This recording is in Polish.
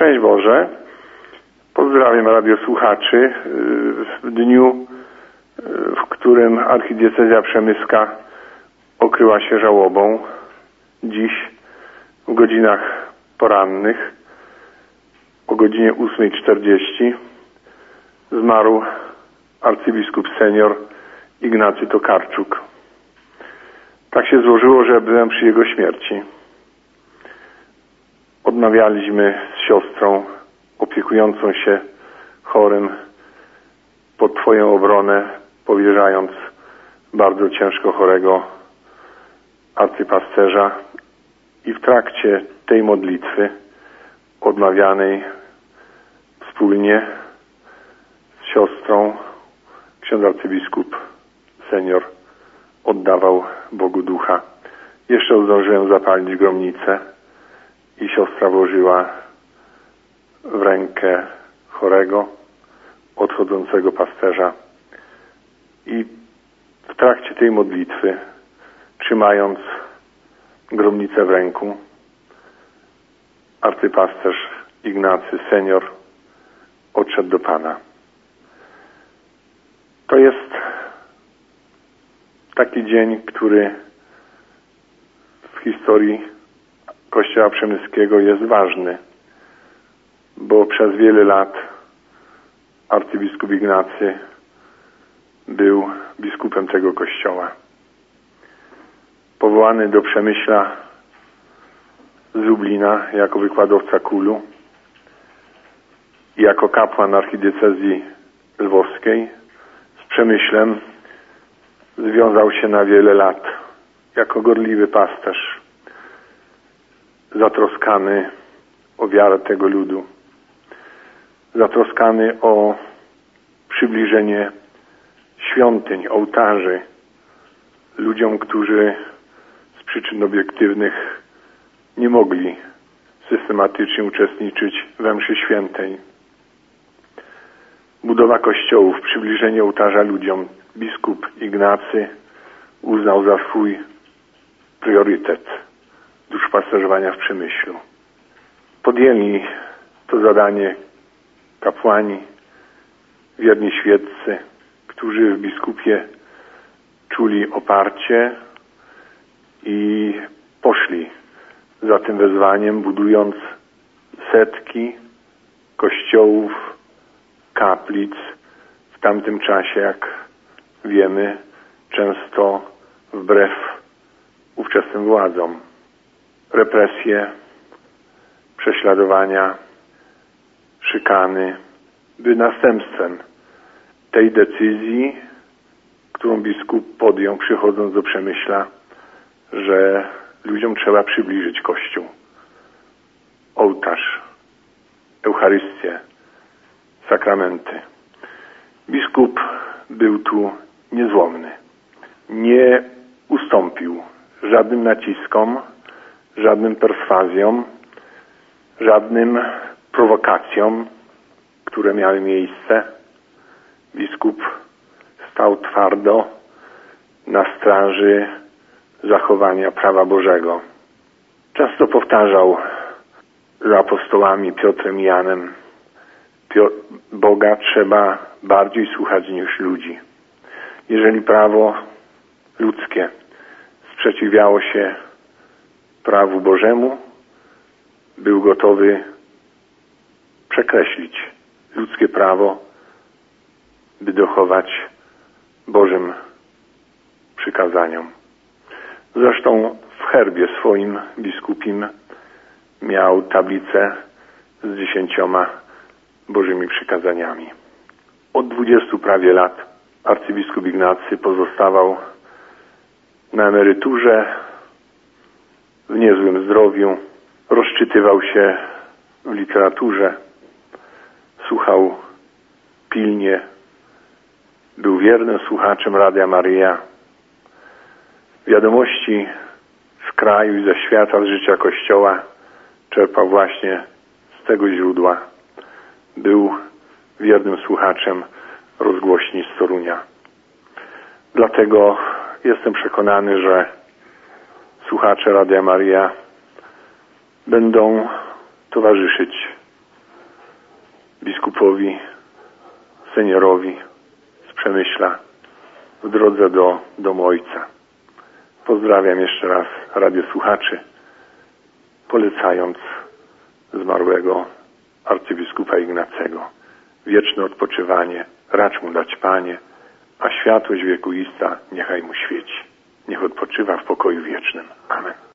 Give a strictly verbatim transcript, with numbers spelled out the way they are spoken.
Szczęść Boże. Pozdrawiam radiosłuchaczy w dniu, w którym archidiecezja przemyska okryła się żałobą. Dziś w godzinach porannych o godzinie ósmej czterdzieści zmarł arcybiskup senior Ignacy Tokarczuk. Tak się złożyło, że byłem przy jego śmierci. Odmawialiśmy z siostrą opiekującą się chorym pod Twoją obronę, powierzając bardzo ciężko chorego arcypasterza, i w trakcie tej modlitwy odmawianej wspólnie z siostrą ksiądz arcybiskup senior oddawał Bogu ducha. Jeszcze zdążyłem zapalić gromnicę i siostra włożyła w rękę chorego, odchodzącego pasterza. I w trakcie tej modlitwy, trzymając gromnicę w ręku, arcypasterz Ignacy senior odszedł do Pana. To jest taki dzień, który w historii Kościoła Przemyskiego jest ważny, bo przez wiele lat arcybiskup Ignacy był biskupem tego kościoła. Powołany do Przemyśla z Lublina jako wykładowca kulu i jako kapłan archidiecezji lwowskiej, z Przemyślem związał się na wiele lat jako gorliwy pasterz, zatroskany o wiarę tego ludu, zatroskany o przybliżenie świątyń, ołtarzy ludziom, którzy z przyczyn obiektywnych nie mogli systematycznie uczestniczyć we mszy świętej. Budowa kościołów, przybliżenie ołtarza ludziom biskup Ignacy uznał za swój priorytet duszpasterzowania w Przemyślu. Podjęli to zadanie kapłani, wierni świeccy, którzy w biskupie czuli oparcie i poszli za tym wezwaniem, budując setki kościołów, kaplic, w tamtym czasie, jak wiemy, często wbrew ówczesnym władzom. Represje, prześladowania, szykany były następstwem tej decyzji, którą biskup podjął, przychodząc do Przemyśla, że ludziom trzeba przybliżyć Kościół, ołtarz, Eucharystię, sakramenty. Biskup był tu niezłomny. Nie ustąpił żadnym naciskom, żadnym perswazjom, żadnym prowokacjom, które miały miejsce. Biskup stał twardo na straży zachowania prawa Bożego. Często powtarzał z apostołami Piotrem i Janem: Boga trzeba bardziej słuchać niż ludzi. Jeżeli prawo ludzkie sprzeciwiało się prawu Bożemu, był gotowy przekreślić ludzkie prawo, by dochować Bożym przykazaniom. Zresztą w herbie swoim biskupim miał tablicę z dziesięcioma Bożymi przykazaniami. Od dwudziestu prawie lat arcybiskup Ignacy pozostawał na emeryturze, w niezłym zdrowiu, rozczytywał się w literaturze, słuchał pilnie, był wiernym słuchaczem Radia Maryja. Wiadomości z kraju i ze świata, z życia Kościoła czerpał właśnie z tego źródła. Był wiernym słuchaczem rozgłośni z Torunia. Dlatego jestem przekonany, że słuchacze Radia Maryja będą towarzyszyć biskupowi, seniorowi z Przemyśla w drodze do domu Ojca. Pozdrawiam jeszcze raz radiosłuchaczy, polecając zmarłego arcybiskupa Ignacego. Wieczne odpoczywanie racz mu dać, Panie, a światłość wiekuista niechaj mu świeci. Niech odpoczywa w pokoju wiecznym. Amen.